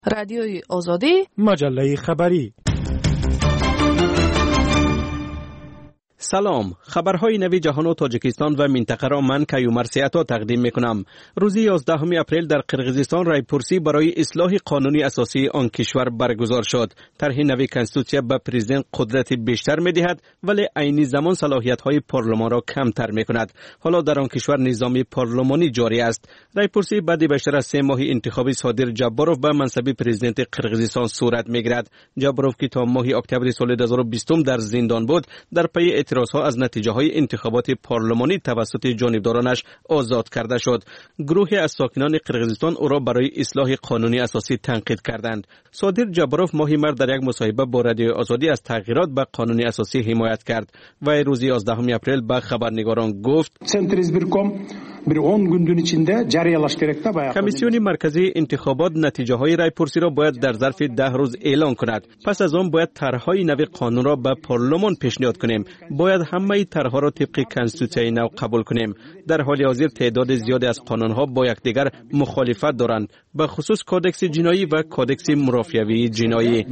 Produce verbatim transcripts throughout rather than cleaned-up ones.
رادیوی آزادی، مجله خبری. سلام، خبرهای نوی جهان و تاجیکستان و منطقه را من کیومر سیاتا تقدیم میکنم. روز یازدهم اپریل در قرقیزستان رایپرسی برای اصلاح قانونی اساسی آن کشور برگزار شد. طرح نوی کنستیتوسیا به پرزیدنت قدرت بیشتر میدهد ولی عین زمان صلاحیت های پارلمان را کمتر میکند. حالا در آن کشور نظام پارلمانی جاری است. رایپرسی بعد بیشتر از سه ماه انتخابی صادر جاباروف به منصب پرزیدنت قرقیزستان صورت میگیرد. جاباروف که تا ماه اکتبر سال دو هزار و بیست در زندان بود، در پی اعتراضها از نتیجه های انتخابات پارلمانی توسط جانبدارانش آزاد کرده شد. گروهی از ساکنان قرقیزستان او را برای اصلاح قانونی اساسی تنقید کردند. صادر جاباروف ماه مارس در یک مصاحبه با رادیو آزادی از تغییرات به قانونی اساسی حمایت کرد و روز یازدهم اپریل به خبرنگاران گفت: کمیسیون مرکزی انتخابات نتیجه های رایپرسی را باید در ظرف ده روز اعلان کند. پس از آن باید طرحهای نوی قانون را به پارلمان پیشنهاد کنیم. باید همه طرحها را طبق کنستیتوسیای نو قبول کنیم. در حال حاضر تعداد زیادی از قانونها با یکدیگر مخالفت دارند، به خصوص کودکس جنایی و کودکس مرافعه‌ای جنایی.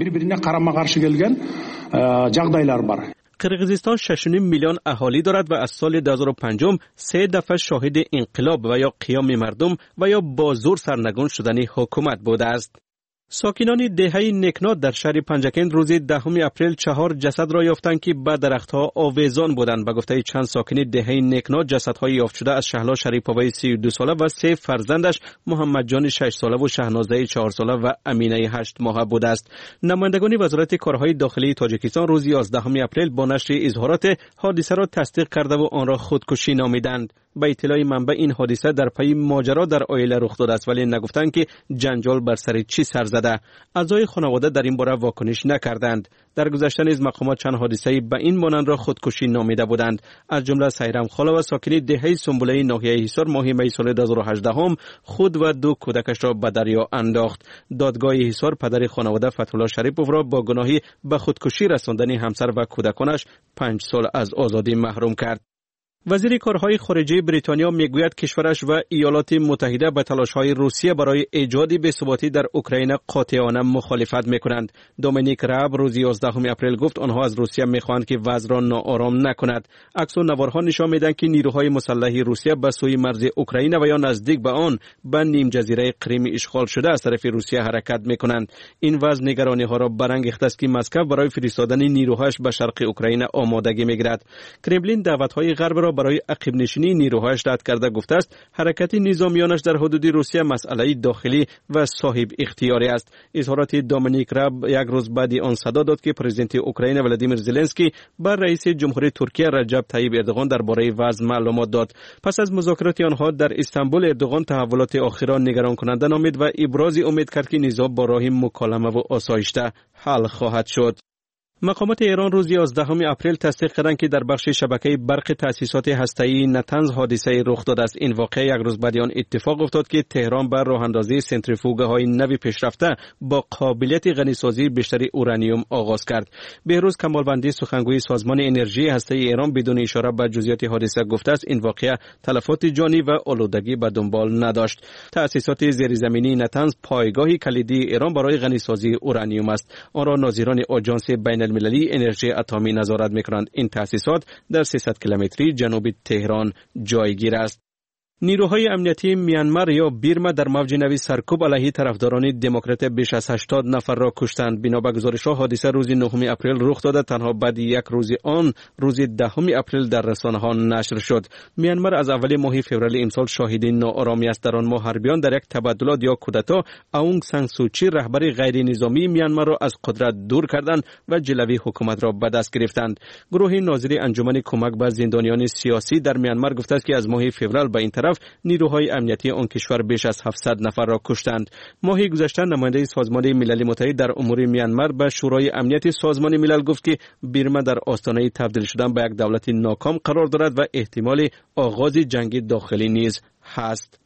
قرقیزستان شش و نیم میلیون اهالی دارد و از سال دو هزار و پنج سه دفعه شاهد انقلاب و یا قیام مردم و یا با زور سرنگون شدن حکومت بوده است. ساکنان دهه نکناد در شهر پنجکند روز دهم اپریل چهار جسد را یافتند که به درختها آویزان بودند. به گفته چند ساکن دهه نکناد، جسدهای یافت شده از شهلا شریپوی سی و دو ساله و سه فرزندش محمد جان شش ساله و شهنازه چهار ساله و امینه هشت ماهه بوده است. نمایندگان وزارت کارهای داخلی تاجیکستان روز یازدهم اپریل با نشر اظهارات حادثه را تصدیق کرده و آن را خودکشی نامیدند. به اطلاع منبع این حادثه در پی ماجرا در عائله رخ داده است، ولی نگفتند که جنجال بر سر چی سر زده. اعضای خانواده در این باره واکنش نکردند. در گذشته نیز مقامات چند حادثه به این مانند را خودکشی نامیده بودند. از جمله سیرم خاله و ساکن دهه سنبله ناحیه حصار ماه می سال دو هزار و هجده خود و دو کودکش را به دریا انداخت. دادگاه حصار پدر خانواده فتح‌الله شریپوف را با گناهی به خودکشی رساندن همسر و کودکانش پنج سال از آزادی محروم کرد. وزیر کارهای خارجه بریتانیا میگوید کشورش و ایالات متحده به تلاش‌های روسیه برای ایجاد بی‌ثباتی در اوکراین قاطعانه مخالفت می‌کنند. دومینیک راب روز یازدهم اپریل گفت آنها از روسیه می‌خواهند که وضع را ناآرام نکند. عکس و نوارها نشان می‌دهند که نیروهای مسلح روسیه به سوی مرز اوکراین و یا نزدیک به آن به نیم جزیره کریم اشغال شده از طرف روسیه حرکت می‌کنند. این وضع نگرانی‌ها را برانگیخته است که مسکو برای فرستادن نیروهایش به شرق اوکراین آمادگی می‌گیرد. کرملین دعوت‌های غرب را برای عقب نشینی نیروهایش رد کرده گفته است حرکت نظامیانش در حدود روسیه مسئله داخلی و صاحب اختیاری است. اظهارات دومینیک راب یک روز بعد آن صدا داد که پرزیدنت اوکراین ولادیمیر زلنسکی بر رئیس جمهوری ترکیه رجب طیب اردوغان درباره وضع معلومات داد. پس از مذاکرات آنها در استانبول، اردوغان تحولات آخر را نگران کننده نامید و ابراز امید کرد که نزاع با راه مکالمه و آسایشته حل خواهد شد. مقامات ایران روز یازدهم اپریل تصدیق کردند که در بخش شبکه برق تأسیسات هسته‌ای نتنز حادثه رخ داده است. این واقعه یک روز بعد آن اتفاق افتاد که تهران بر راه اندازی سنتریفوگ‌های نوی پیشرفته با قابلیت غنیسازی بیشتر اورانیوم آغاز کرد. بهروز کمالوندی سخنگوی سازمان انرژی هسته‌ای ایران بدون اشاره به جزئیات حادثه گفته است این واقعه تلفات جانی و آلودگی به دنبال نداشت. تأسیسات زیرزمینی نتنز پایگاهی کلیدی ایران برای غنیسازی اورانیوم است. آن را ناظران آژانس بین المللی انرژی اتمی نظارت می‌کنند. این تأسیسات در سیصد کیلومتری جنوب تهران جایگیر است. نیروهای امنیتی میانمار یا بیرما در موج نوی سرکوب علیه طرفداران دموکرات بیش از هشتاد نفر را کشتند. بنا به گزارش‌ها حادثه روز نهم اپریل رخ داده، تنها بعد یک روز آن روز دهم اپریل در رسانه‌ها نشر شد. میانمار از اول ماه فوریه امسال شاهد ناآرامی است. در آن ماه حربیان در یک تبادلات یا کودتا اونگ سان سوچی رهبر غیر نظامی میانمار را از قدرت دور کردند و جلوی حکومت را به دست گرفتند. گروه ناظر انجمن کمک به زندانیان سیاسی در میانمار گفته است که از ماه فوریه به این طرف نیروهای امنیتی آن کشور بیش از هفتصد نفر را کشتند. ماه گذشته نماینده سازمان ملل متحد در امور میانمار به شورای امنیت سازمان ملل گفت که بیرما در آستانه تبدیل شدن به یک دولت ناکام قرار دارد و احتمال آغاز جنگ داخلی نیز هست.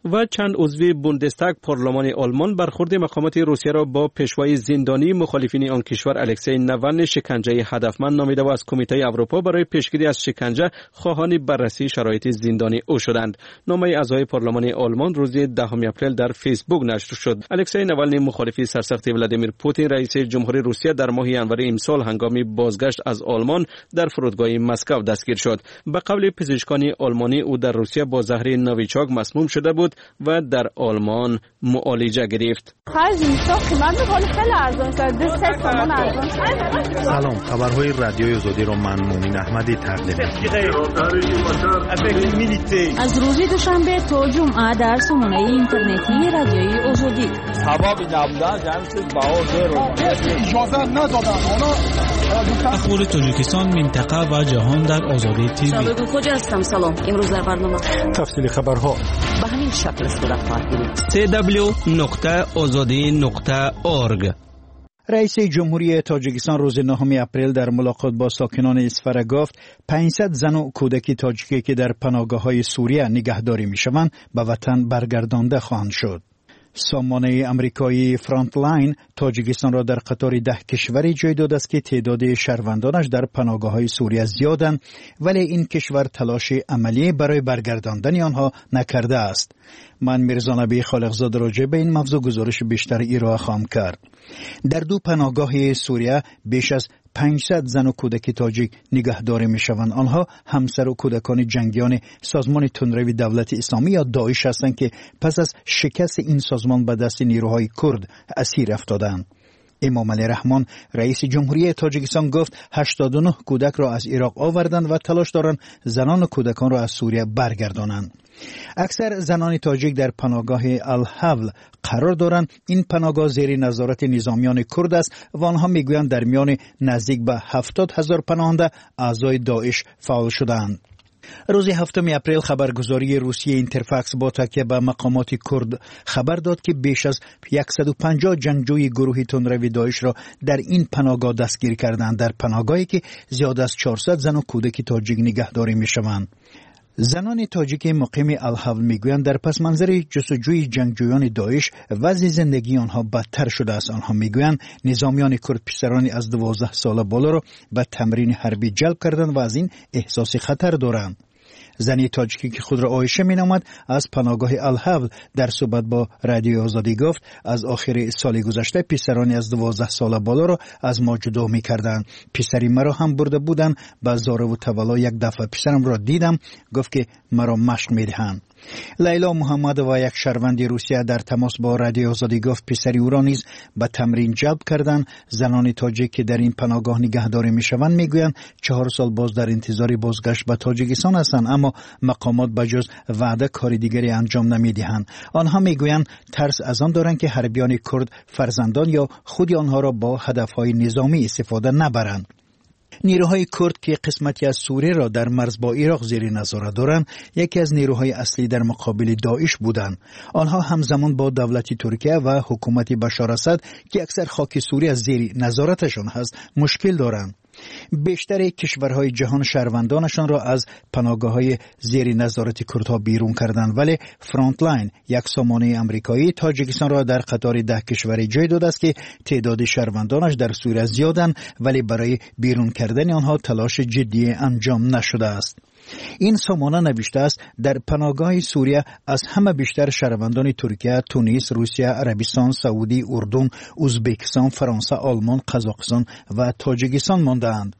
و چند عضو بوندستاگ پارلمان آلمان برخورد مقامات روسیه را با پیشوای زندانی مخالفین آن کشور الکسی ناوالنی شکنجه هدفمند نامیده و از کمیته اروپا برای پیشگیری از شکنجه خواهان بررسی شرایط زندانی او شدند. نامه اعضای پارلمان آلمان روز دهم اپریل در فیسبوک نشر شد. الکسی ناوالنی مخالف سرسخت ولادیمیر پوتین رئیس جمهوری روسیه در ماه ژانویه امسال هنگام بازگشت از آلمان در فرودگاه مسکو دستگیر شد. به قول پزشکان آلمانی او در روسیه با زهر نویچاک مسموم شده بود و در آلمان معالجه گرفت. سلام، خبرهای رادیوی آزادی را من مومن احمدی تقدیم می‌کنم. از روز دوشنبه تا جمعه در سامانه اینترنتی رادیوی آزادی. اخبار تاجیکستان، منطقه و جهان در آزادی تیوی. سابق کجا هستم؟ سلام. امروز در برنامه تفصیل خبرها به همین شکل صورت خواهد گرفت. سی دبلیو نقطه آزادی نقطه اورگ. رئیس جمهوری تاجیکستان روز نهم اپریل در ملاقات با ساکنان اسفر گفت پانصد زن و کودک تاجیکی که در پناهگاه‌های سوریه نگهداری می‌شوند به وطن برگردانده خواهند شد. سامانه امریکایی فرانتلاین تاجیکستان را در قطار ده کشوری جای داده است که تعداد شهروندانش در پناهگاه‌های سوریه زیادند، ولی این کشور تلاش عملی برای برگرداندن آنها نکرده است. من میرزا نبی خالقزاده راجع به این موضوع گزارش بیشتر ارائه خواهم کرد. در دو پناهگاه سوریه بیش از پانصد زن و کودک تاجیک نگهداری میشوند. آنها همسر و کودکان جنگیان سازمان تندروی دولت اسلامی یا داعش هستند که پس از شکست این سازمان به دست نیروهای کرد اسیر افتادند. امام علی رحمان رئیس جمهوری تاجیکستان گفت هشتاد و نه کودک را از عراق آوردند و تلاش دارند زنان و کودکان را از سوریه برگردانند. اکثر زنان تاجیک در پناهگاه الحول قرار دارند. این پناهگاه زیر نظارت نظامیان کرد است و آنها میگویند در میان نزدیک به هفتاد هزار پناهنده اعضای داعش فعال شدند. روز هفتم اپریل خبرگزاری روسیه اینترفاکس با تکیه به مقامات کرد خبر داد که بیش از صد و پنجاه جنگجوی گروه تندروی داعش را در این پناهگاه دستگیر کردند، در پناهگاهی که زیاد از چهارصد زن و کودک تاجیک نگهداری میشوند. زنان تاجیک مقیم الحول میگویند در پس منظر جستجوی جنگجویان داعش وضع زندگی آنها بدتر شده است. آنها میگویند نظامیان کرد پسرانی از دوازده ساله بالا را به تمرین حربی جلب کردند و از این احساس خطر دارند. زنی تاجیکی که خود را عایشه مینامد از پناهگاه الحول در صحبت با رادیو آزادی گفت از آخر سال گذشته پسرانی از دوازده ساله بالا را از ما جدا میکردند. پسری مرا هم برده بودند، به زار و تولا یک دفعه پسرم را دیدم، گفت که مرا مشق میدهند. لیلا محمد و یک شهروند روسیه در تماس با رادیو آزادی گفت پسری او را نیز به تمرین جلب کردند. زنان تاجیک که در این پناهگاه نگهداری میشوند میگویند چهار سال باز در انتظار بازگشت به تاجیکستان هستند، اما مقامات بجز وعده کاری دیگری انجام نمیدهند. آنها میگویند ترس از آن دارند که حربیان کرد فرزندان یا خود آنها را با هدفهای نظامی استفاده نبرند. نیروهای کرد که قسمتی از سوریه را در مرز با عراق زیر نظارت دارند، یکی از نیروهای اصلی در مقابل داعش بودند. آنها همزمان با دولت ترکیه و حکومت بشار اسد که اکثر خاک سوریه زیر نظارتشان هست مشکل دارند. بیشتر کشورهای جهان شهروندانشان را از پناهگاه‌های زیر نظارت کردها بیرون کردند، ولی فرانتلاین یک سامانه امریکایی تاجیکستان را در قطار ده کشوری جای داده است که تعداد شهروندانش در سوریه زیادند، ولی برای بیرون کردن آنها تلاش جدی انجام نشده است. این سامانه نوشته است در پناهگاه سوریه از همه بیشتر شهروندان ترکیه، تونس، روسیه، عربستان، سعودی، اردن، ازبکستان، فرانسه، آلمان، قزاقستان و تاجیکستان مانده‌اند.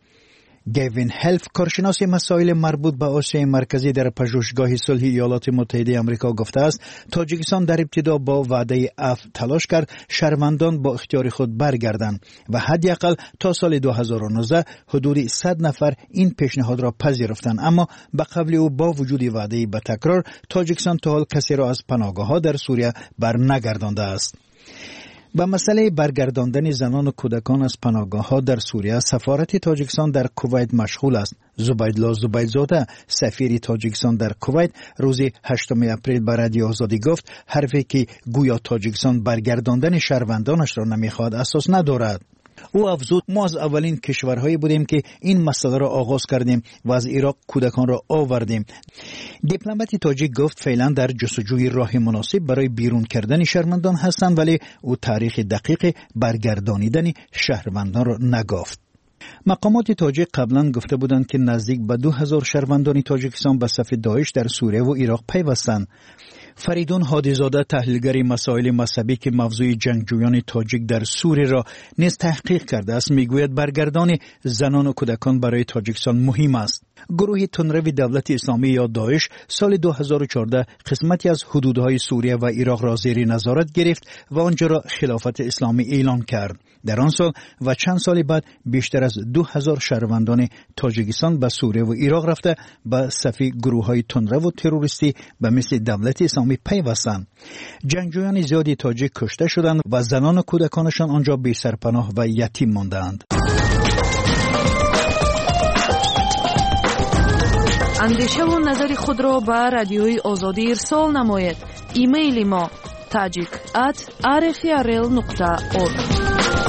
گوین هلف کارشناس مسائل مربوط به آسیای مرکزی در پژوهشگاه صلح ایالات متحده آمریکا گفته است تاجیکستان در ابتدا با وعده عفو تلاش کرد شهروندان با اختیار خود برگردند و حداقل تا سال دو هزار و نوزده حدود صد نفر این پیشنهاد را پذیرفتند، اما به قبل او با وجود وعده به تکرار تاجیکستان تا حال کسی را از پناهگاه‌ها در سوریه برنگردانده است. به مسئله برگرداندن زنان و کودکان از پناهگاه‌ها در سوریه سفارت تاجیکستان در کویت مشغول است. زبیدالله زبیدزاده سفیر تاجیکستان در کویت روز هشتم اپریل به رادیو آزادی گفت حرفی که گویا تاجیکستان برگرداندن شهروندانش را نمیخواد اساس ندارد. او افزود ما از اولین کشورهایی بودیم که این مسئله را آغاز کردیم و از عراق کودکان را آوردیم. دیپلمات تاجیک گفت فعلا در جستجوی راه مناسب برای بیرون کردن شهروندان هستند، ولی او تاریخ دقیق برگردانیدن شهروندان را نگفت. مقامات تاجیک قبلا گفته بودند که نزدیک به دو هزار شهروندان تاجیکستان به صف داعش در سوریه و عراق پیوستند. فریدون هادیزاده تحلیلگر مسائل مذهبی که موضوع جنگجویان تاجیک در سوریه را نیز تحقیق کرده است میگوید برگردان زنان و کودکان برای تاجیکستان مهم است. گروه تندرو دولت اسلامی یا داعش سال دو هزار و چهارده قسمتی از حدودهای سوریه و عراق را زیر نظارت گرفت و آنجا را خلافت اسلامی اعلان کرد. در آن سال و چند سال بعد بیشتر از دو هزار شهروندان تاجیکستان به سوریه و عراق رفته به صف گروه‌های تندرو و تروریستی به مثل دولت اسلامی پیوستند. جنگجویان زیادی تاجیک کشته شدند و زنان و کودکانشان آنجا بی سرپناه و یتیم ماندند. اندیشه و نظر خود را به رادیوی آزادی ارسال نمایید. ایمیل ما tajik at r f r l dot org.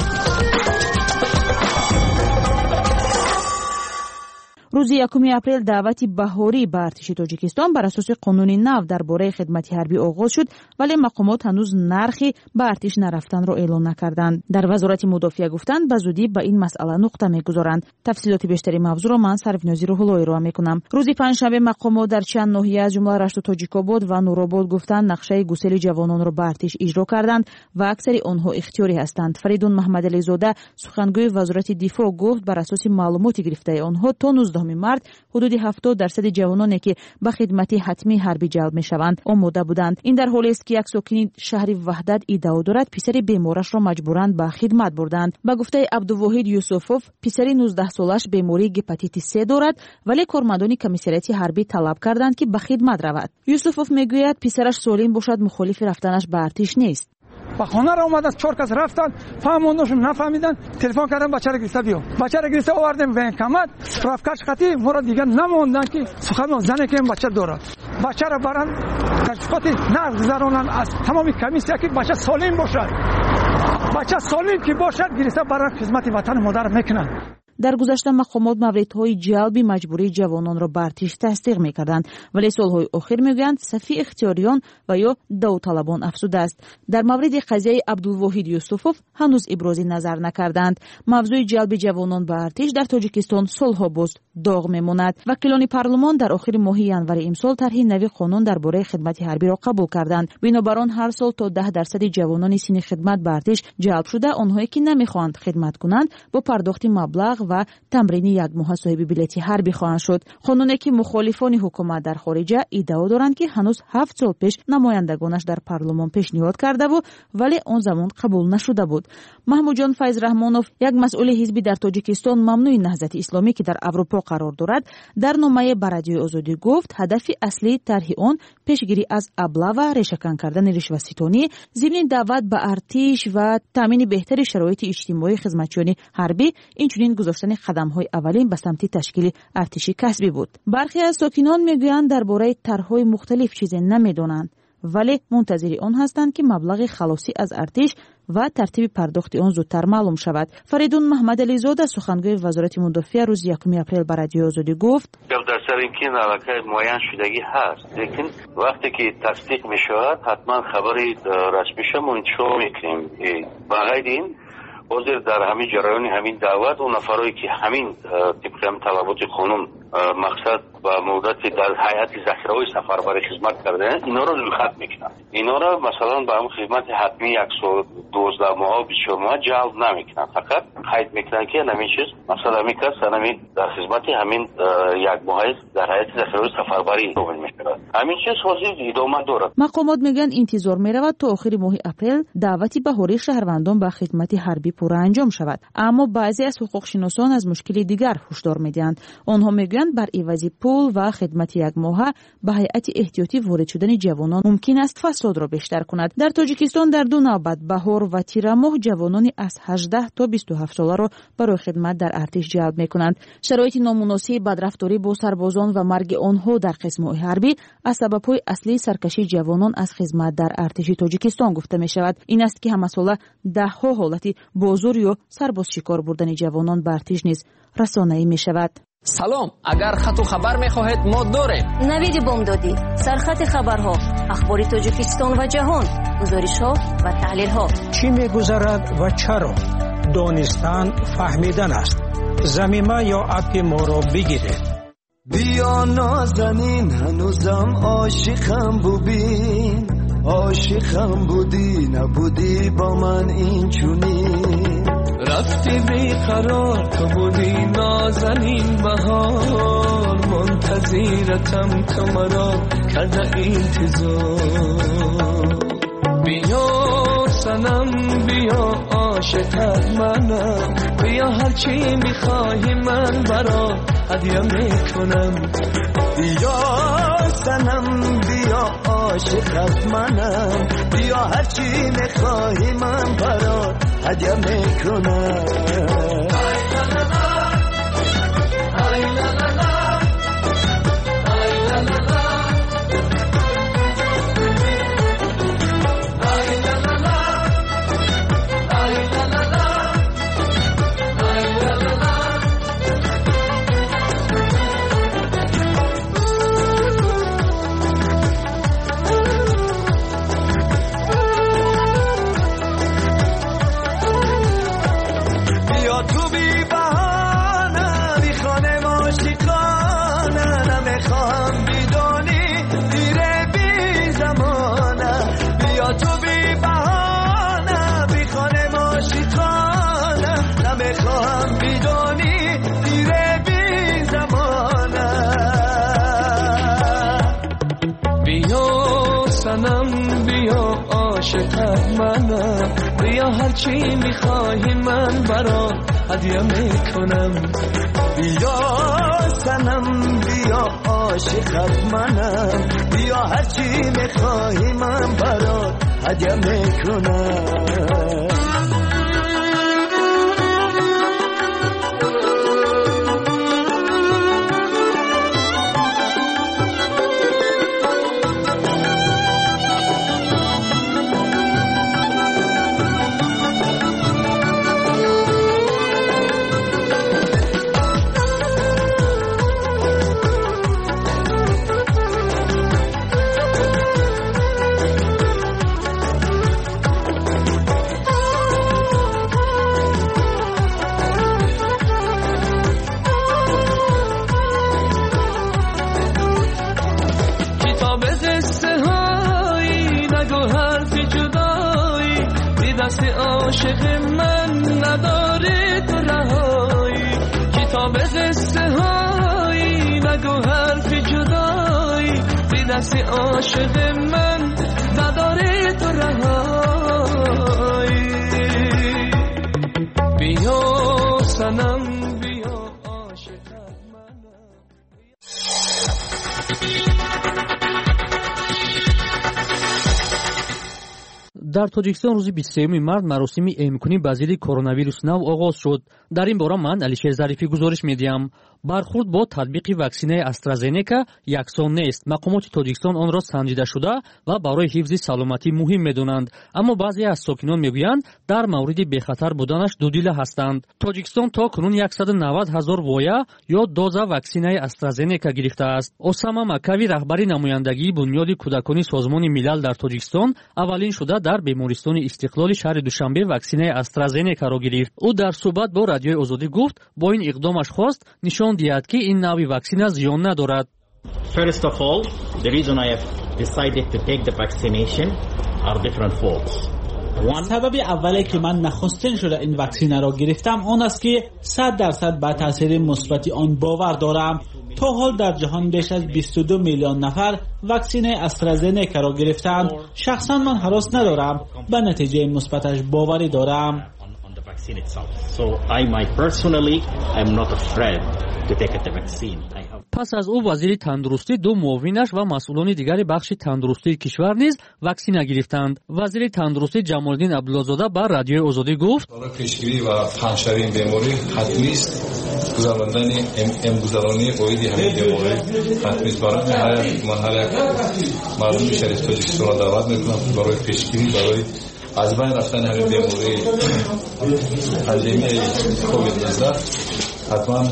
روز یکم اپریل دعوت بهاری به ارتش تاجیکستان بر اساس قانون نو درباره خدمت حربی آغاز شد، ولی مقامات هنوز نرخی به ارتش نرفتن را اعلام نکردند. در وزارت مدافع گفتند به زودی به این مسئله نقطه میگذارند. تفصیلات بیشتری موضوع را من سرفنازی روح‌اللهی را میکنم. روز پنجشنبه مقامات در چند ناحیه از جمله رشت و تاجیک‌آباد و نورآباد گفتند نقشه گسیل جوانان را به ارتش اجرا کردند و اکثر آنها اختیاری هستند. فریدون محمدعلی زاده سخنگوی وزارت دفاع گفت بر اساس معلومات گرفته آنها تا نوزدهم مارس حدود هفتاد درصد جوانانی که به خدمت حتمی حربی جلب میشوند آماده بودند. این در حالی است که یک ساکن شهر وحدت ادعا دارد پسر بیمارش را مجبوراً به خدمت بردند. به گفته عبدالواحد یوسفوف پسر نوزده سالش بیماری هپاتیت سه دارد، ولی کارمندان کمیساریات حربی طلب کردند که به خدمت رود. یوسفوف میگوید پسرش سالم باشد مخالف رفتنش به ارتش نیست. با خانه را اومد از چهار کس رفتن، فهموندشون نفهمیدن، تلفن کردن بچه را گرفته بیو. بچه را گرفته آوردیم به کمد، رفکش خطی ما را دیگه نموندن که سخن زنه که این بچه دارد. بچه را برن تشخیصاتی نگذارونن از تمام کمیسیا که بچه سالم باشد. بچه سالم که باشد گرفته برای خدمت وطن مادر میکنن. در گذشته مقامات موردهای جلبی مجبوری جوانان را به ارتش تصدیق میکردند، ولی سالهای اخیر میگویند صف اختیاریان و یا داوطلبان افزوده است. در مورد قضیه عبدالواحد یوسفوف هنوز ابراز نظر نکردند. موضوع جلب جوانان به ارتش در تاجیکستان سالها باز داغ میماند. وکیلان پارلمان در آخر ماه ینور امسال طرح نوی قانون درباره خدمت حربی را قبول کردند. بنابر آن هر سال تا ده درصد جوانان سن خدمت به ارتش جلب شده، آنهایی که نمیخواهند خدمت کنند با پرداخت مبلغ و تمرین یک ماه صاحب بلیط حربی خواهند شد. قانونی که مخالفان حکومت در خارج ادعا دارند که هنوز هفت سال پیش نمایندگانش در پارلمان پیشنهاد کرده و ولی آن زمان قبول نشده بود. محمود جان فیض رحمانوف، یک مسئول حزبی در تاجیکستان ممنوع نهضت اسلامی که در اروپا قرار دارد، در نامه به رادیوی آزادی گفت هدف اصلی طرح آن پیشگیری از ابله و ریشه‌کن کردن رشوه‌ستانی، ضمن دعوت به ارتش و تامین بهتر شرایط اجتماعی خدمتچیان حربی، اینچنین گذاشتن قدم‌های اولین به سمت تشکیل ارتش کسبی بود. برخی از ساکنان میگویند درباره طرح‌های مختلف چیزی نمیدونند، ولی منتظر آن هستند که مبلغ خلاصی از ارتش و ترتیب پرداخت آن زودتر معلوم شود. فریدون محمدعلی زاده سخنگوی وزارت مدافع روز یکم اپریل به رادیو آزادی گفت در سر اینکه علاقه معین شدگی هست، لیکن وقتی که تصدیق میشود حتما خبری رسمی شما انتشار میکنیم. بغیر این حاضر در همین جریان همین دعوت و نفرایی که همین طبق هم طلبات قانون مقصد و مدت در هیئت ذخیره‌های سفربری خدمت کردن اینا رو خط میکنن. اینا رو مثلا به هم خدمت حتمی یک سال دوازده ماه و بیست و چهار ماه جلب نمیکنن، فقط قید میکنن که همین چیز مثلا همین کس همین در خدمت همین یک ماه در هیئت ذخیره‌های سفربری قبول میشه. همین چیز حاضر ادامه دارد. مقامات میگن انتظار میرود تا آخر ماه اپریل دعوتی بهاری شهروندان به خدمت حربی پورا انجام شود، اما بعضی از حقوق شناسان از مشکل دیگر هشدار میدهند. آنها میگویند بر عوض پول و خدمت یک ماهه به هیئت احتیاطی وارد شدن جوانان ممکن است فساد را بیشتر کند. در تاجیکستان در دو نوبت بهار و تیر ماه جوانانی از هجده تا بیست و هفت ساله را برای خدمت در ارتش جلب میکنند. شرایط نامناسب بدرفتاری با سربازان و مرگ آنها در قسمت حربی از سبب‌های اصلی سرکشی جوانان از خدمت در ارتش تاجیکستان گفته می شود. این است که همساله ده ها حالت بازور یا سرباز شکار بردن جوانان به ارتش نیز رسانه‌ای می شود. سلام، اگر خط و خبر می‌خواهید ما داریم. نوید بامدادی، سرخط خبرها، اخبار تاجیکستان و جهان، گزارش‌ها و تحلیل‌ها. چی می‌گذرد و چرا؟ دانستن فهمیدن است. زمینه یا اپ ما را بگیرید. بیا نازنین هنوزم عاشقم ببین، عاشقم بودی نبودی با من این چونین، رفتی بیقرار تو بودی نازنین بهار، منتظرتم تو مرا کرده انتظار. بیا سنم بیا عاشقت منم، بیا هرچی میخواهی من برا هدیه میکنم. بیا سنم بیا عاشقت منم، بیا هرچی میخواهی من برا هدیه میکنم. بیا هرچی میخواهی من برا هدیه میکنم. بیا سنم بیا عاشقت منم، بیا هرچی میخواهی من برا هدیه میکنم. عاشق من نداره تو رهایی، کتاب قصه هایی نگو حرف جدایی، بی دست عاشق من نداره تو رهایی. بیا سنم بیا عاشق من. در تاجیکستان روز بیست و سوم март مراسم امکانی با ضد کرونا ویروس نو آغاز شد. در این باره من علیشیر ظریفی گزارش میدیم. برخورد با تطبیق واکسینه استرازنیکا یکسان نیست. مقامات تاجیکستان آن را سنجیده شده و برای حفظ سلامتی مهم میدونند، اما بعضی از ساکنان میگویند در مورد بخطر بودنش دودیله هستند. تاجیکستان تا کنون صد و نود هزار وایه یا دوز واکسینه استرازنیکا گرفته است. اسامه مکوی رهبری نمایندگی بنیاد کودکانی سازمان ملل در تاجیکستان اولین شده در بیمارستان استقلال شهر دوشنبه واکسینه استرازنیکا را گرفت. او در صحبت با رادیوی آزادی گفت با این اقدامش خواست نشان دهد که این نوع واکسینه زیان ندارد. First of all, the reason I have decided to take the vaccination are different folds. سبب اولی که من نخستین شده این واکسینه را گرفتم آن است که صد درصد به تاثیر مثبت آن باور دارم. تا حال در جهان بیش از بیست و دو میلیون نفر واکسینه استرازنیکا را گرفتند. شخصا من هراس ندارم، به نتیجه مثبتش باوری دارم. So I might personally, I'm not afraid to take the vaccine. I have پس از او وزیر تندرستی، دو معاونش و مسئولان دیگر بخش تندرستی کشور نیز واکسن گرفتند. وزیر تندرستی جمال‌الدین عبدالله‌زاده بر رادیوی آزادی گفت: برای پیشگیری و پنه‌شوی این بیماری حتمی است گذراندن امگذرانی قویدی همین بیماری حتمی است. برای هر مرحله مردم شهر تاجیکستان را دعوت می‌کنم برای پیشگیری برای از بین رفتن همین بیماری پاندمی کووید نوزده حتما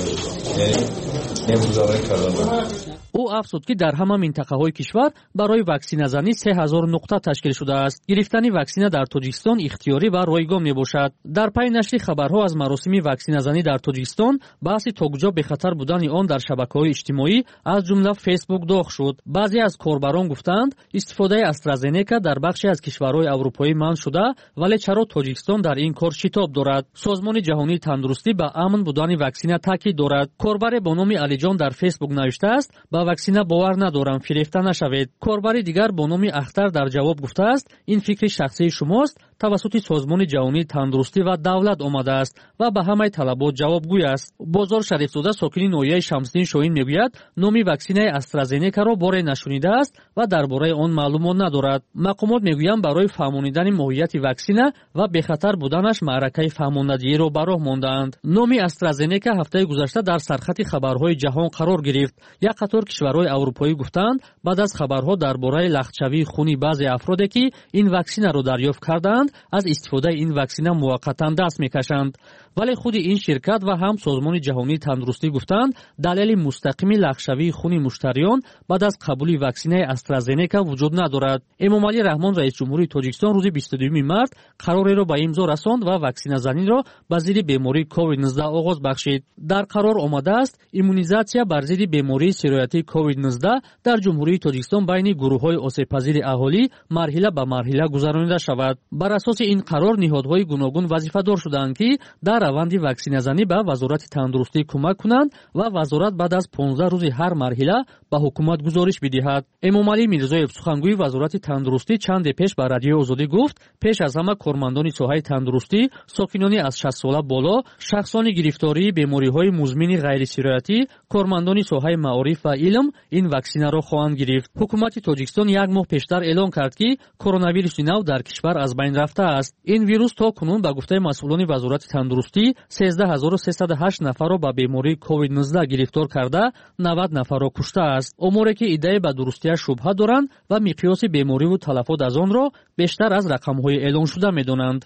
یعنی امگذرانی کردن. او افزود که در همه منطقه‌های کشور برای واکسینه زنی سه هزار نقطه تشکیل شده است. گرفتن واکسینه در تاجیکستان اختیاری و رایگان میباشد. در پی نشر خبرها از مراسم واکسینه زنی در تاجیکستان، بحث تا کجا به خطر بودن آن در شبکه‌های اجتماعی از جمله فیسبوک داغ شد. بعضی از کاربران گفتند استفاده استرازنیکا در بخشی از کشورهای اروپایی منع شده، ولی چرا تاجیکستان در این کار شتاب دارد؟ سازمان جهانی تندرستی به امن بودن واکسینه تاکید دارد. کاربر با نام علیجان در فیسبوک نوشته است: با واکسینه باور ندارم، فریفته نشوید. کاربر دیگر با نام اختر در جواب گفته است: این فکر شخصی شماست، توسط سازمان جهانی تندرستی و دولت آمده است و به همه طلبات جوابگوی است. بازار شریفزاده ساکن ناحیه شمس‌الدین شاهین میگوید نام واکسینه استرازنیکا را بار نشنیده است و درباره آن معلومات ندارد. مقامات میگویند برای فهماندن ماهیت واکسینه و به خطر بودنش معرکه فهماندهی را به راه ماندند. نام استرازنیکا هفته گذشته در سرخط خبرهای جهان قرار گرفت. یک قطار کشورهای اروپایی گفتند بعد از خبرها درباره لختشوی خونی بعضی افرادی که این واکسینه را دریافت کردند از استفاده این واکسینه موقتا دست میکشند. ولی خود این شرکت و هم سازمان جهانی تندرستی گفتند دلیل مستقیم لختشوی خون مشتریان بعد از قبول واکسینه استرازنیکا وجود ندارد. امام علی رحمان رئیس جمهوری تاجیکستان روز بیست و دوم مارس قراری را به امضا رساند و واکسینه زنی را به ضد بیماری کووید نوزده آغاز بخشید. در قرار آمده است ایمونیزاسیا بر ضد بیماری سیرویتی کووید نوزده در جمهوری تاجیکستان بین گروه‌های آسیب‌پذیر اهالی مرحله به مرحله گذرانیده شود. بر اساس این قرار نهادهای گوناگون وظیفه‌دار شدند که در روند واکسینه زنی به وزارت تندرستی کمک کنند و وزارت بعد از پانزده روز هر مرحله به حکومت گزارش بدهد. امام علی میرزایف سخنگوی وزارت تندرستی چند پیش به رادیو آزادی گفت پیش از همه کارمندان ساحه تندرستی، ساکنان از شصت ساله بالا، شخصان گرفتاری بیماری‌های مزمن غیر سیرویتی، کارمندان ساحه معارف و علم این واکسینه را خواهند گرفت. حکومت تاجیکستان یک ماه پیشتر اعلام کرد که کرونا ویروس نو در کشور از بین رفته است. این ویروس تا کنون به گفته مسئولان وزارت تندرستی سیزده هزار و سیصد و هشت نفر را به بیماری کووید نوزده گرفتار کرده، نود نفر را کشته است. اموری که ایده به درستیش شبهه دارند و مقیاس بیماری و تلفات از آن را بیشتر از رقم‌های اعلام شده می‌دانند.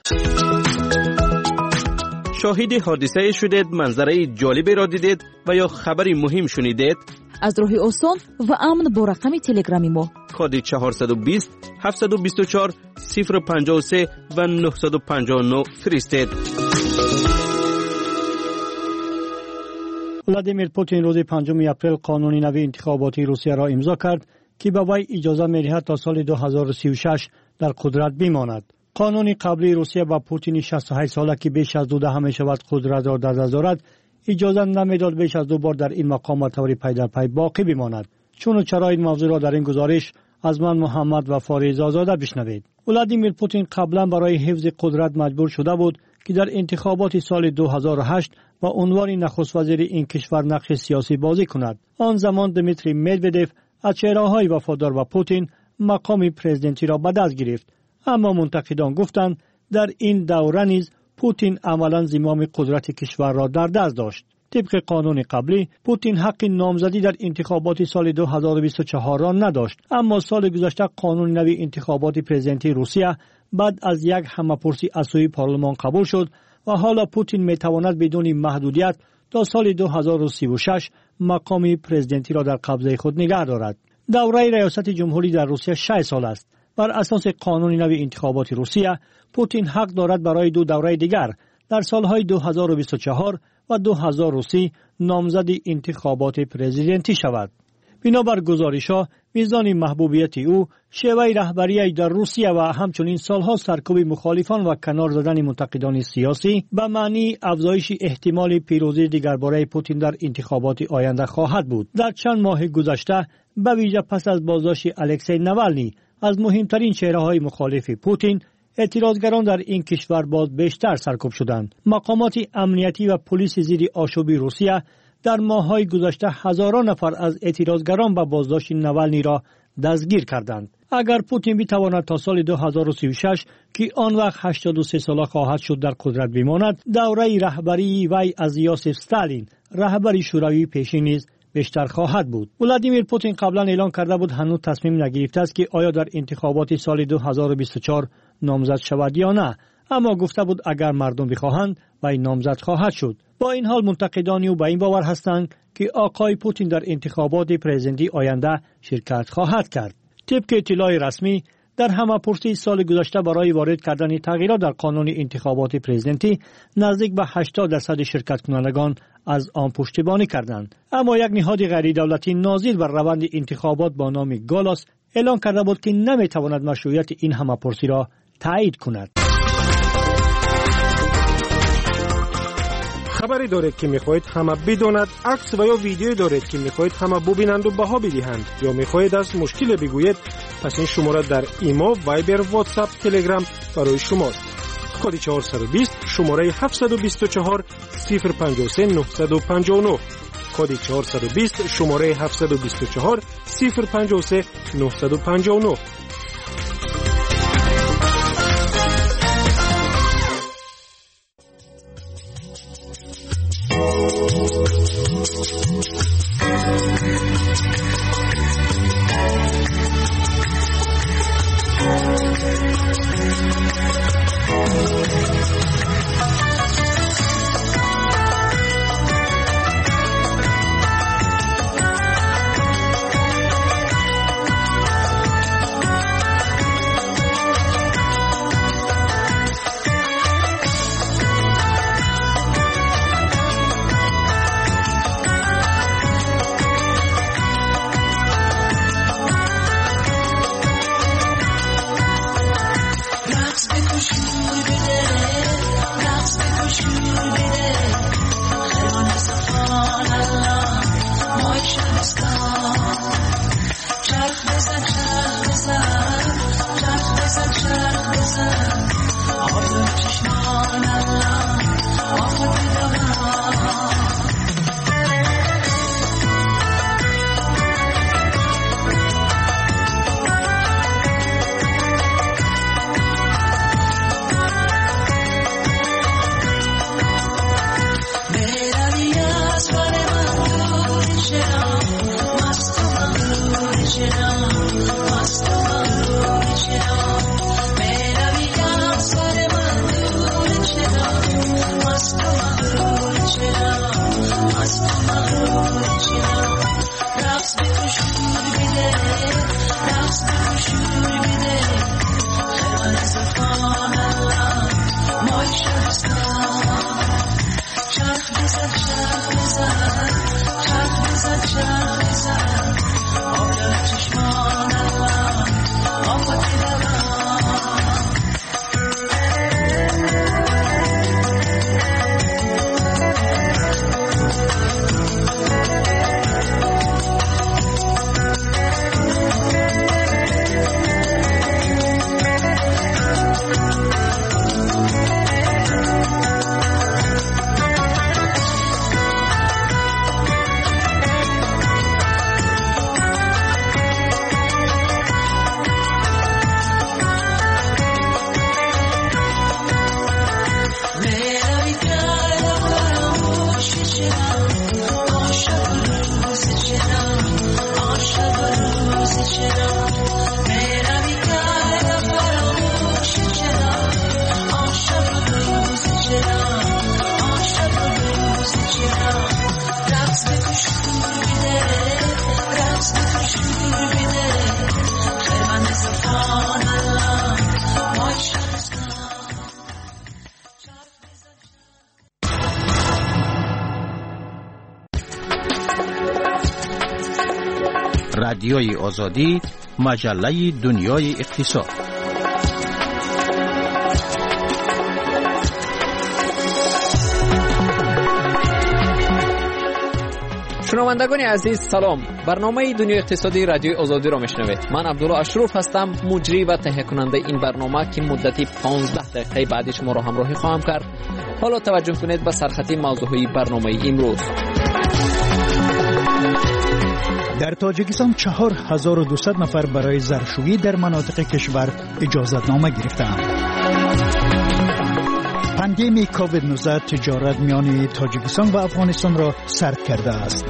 شاهد حادثه شدید، منظره جالبی را دیدید و یا خبری مهم شنیدید؟ از راه آسان و امن با رقم تلگرامی ما کد چهارصد و بیست هفتصد و بیست و چهار صفر پنجاه و سه و نهصد و پنجاه و نه فرستید. ولادیمیر پوتین روز پنجم اپریل قانون نو انتخاباتی روسیه را امضا کرد که به وی اجازه می‌دهد تا سال دو هزار و سی و شش در قدرت بماند. قانون قبلی روسیه با پوتین شصت و هشت ساله که بیش از دو دهه می‌شود قدرت را در دست دارد اجازه نمی‌داد بیش از دو بار در این مقام به طور پی در پی باقی بماند. چون و چرا این موضوع را در این گزارش از من محمد و فاریز آزاده بشنوید. ولادیمیر پوتین قبلا برای حفظ قدرت مجبور شده بود که در انتخابات سال دو هزار و هشت و عنوان نخست وزیر این کشور نقش سیاسی بازی کند. آن زمان دمیتری مدودف از چهره‌های وفادار به پوتین مقام پرزیدنتی را به دست گرفت. اما منتقدان گفتند در این دوره نیز پوتین عملاً زمام قدرت کشور را در دست داشت. طبق قانون قبلی پوتین حق نامزدی در انتخابات سال دو هزار و بیست و چهار را نداشت، اما سال گذشته قانون نو انتخابات پرزیدنتی روسیه بعد از یک همه‌پرسی از سوی پارلمان قبول شد و حالا پوتین میتواند بدون محدودیت تا سال دو هزار و سی و شش مقام پرزیدنتی را در قبضه خود نگه دارد. دوره ریاست جمهوری در روسیه شش سال است. بر اساس قانون نو انتخابات روسیه پوتین حق دارد برای دو دوره دیگر در سالهای دو هزار و بیست و چهار و دو هزار و سی نامزد انتخابات پرزیدنتی شود. بنابر گزارش‌ها میزان محبوبیت او، شیوه رهبری در روسیه و همچنین سالها سرکوب مخالفان و کنار زدن منتقدان سیاسی به معنی افزایش احتمال پیروزی دیگرباره پوتین در انتخابات آینده خواهد بود. در چند ماه گذشته به ویژه پس از بازداشت الکسی نوالنی از مهمترین چهره‌های مخالف پوتین، اعتراضگران در این کشور باز بیشتر سرکوب شدند. مقامات امنیتی و پلیس ضد آشوب روسیه در ماه‌های گذشته هزاران نفر از اعتراضگران به بازداشت نوالنی را دستگیر کردند. اگر پوتین بتواند تا سال دو هزار و سی و شش که آن وقت هشتاد و سه ساله خواهد شد در قدرت بماند، دوره رهبری وی از یوسف استالین رهبر شوروی پیشین نیز بیشتر خواهد بود. ولادیمیر پوتین قبلا اعلان کرده بود هنوز تصمیم نگرفته است که آیا در انتخابات سال دو هزار و بیست و چهار نامزد شود یا نه، اما گفته بود اگر مردم بخواهند وی نامزد خواهد شد. با این حال منتقدان او به این باور هستند که آقای پوتین در انتخابات پرزیدنتی آینده شرکت خواهد کرد. طبق اطلاع رسمی در همه‌پرسی سال گذشته برای وارد کردن تغییرات در قانون انتخابات پرزیدنتی نزدیک به هشتاد درصد شرکت کنندگان از آن پشتیبانی کردند، اما یک نهاد غیر دولتی ناظر بر روند انتخابات با نام گالاس اعلان کرده بود که نمیتواند مشروعیت این همه‌پرسی را تایید کند. خبری دارید که میخواهید همه بداند، عکس و یا ویدیو دارید که میخواهید همه ببینند و بها بدهند، یا میخواهید از مشکل بگویید، پس این شماره در ایمو، وایبر، واتساپ، تلگرام برای شماست. کد چهارصد و بیست شماره هفتصد و بیست و چهار صفر پنجاه و سه نهصد و پنجاه و نه. کد چهارصد و بیست شماره هفتصد و بیست و چهار صفر پنجاه و سه نهصد و پنجاه و نه. رادیوی آزادی، مجله دنیای اقتصاد. شنوندگان عزیز سلام، برنامه دنیای اقتصادی رادیوی آزادی را میشنوید. من عبدالله اشرف هستم، مجری و تهیه کننده این برنامه که مدتی پانزده دقیقه بعد شما را همراهی خواهم کرد. حالا توجه کنید به سرخط موضوعی برنامه امروز. در تاجیکستان چهار هزار و دویست نفر برای زرشویی در مناطق کشور اجازتنامه گرفتند. پاندمی کووید نوزده تجارت میان تاجیکستان و افغانستان را سرد کرده است.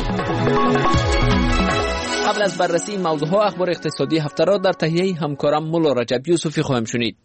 قبل از بررسی موضوعها اخبار اقتصادی هفته را در تهیه همکارم مولا رجب یوسفی خواهیم شنید.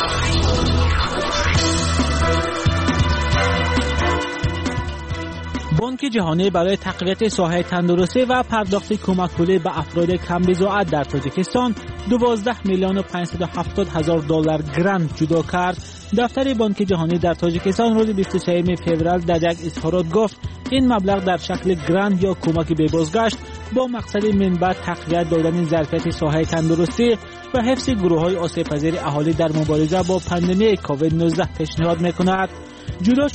بانک جهانی برای تقویت ساحه تندرستی و پرداخت کمک پولی به افراد کم بضاعت در تاجیکستان دوازده میلیون و پانصد و هفتاد هزار دلار گرانت جدا کرد. دفتر بانک جهانی در تاجیکستان روز بیست و سوم فوریه در یک اظهارات گفت این مبلغ در شکل گرانت یا کمک به بازگشت با مقصد منبع تقویت دادن ظرفیت ساحه تندرستی و حفظ گروه‌های آسیب‌پذیر اهالی در مبارزه با پاندمی کووید نوزده پیشنهاد می‌کند. جدا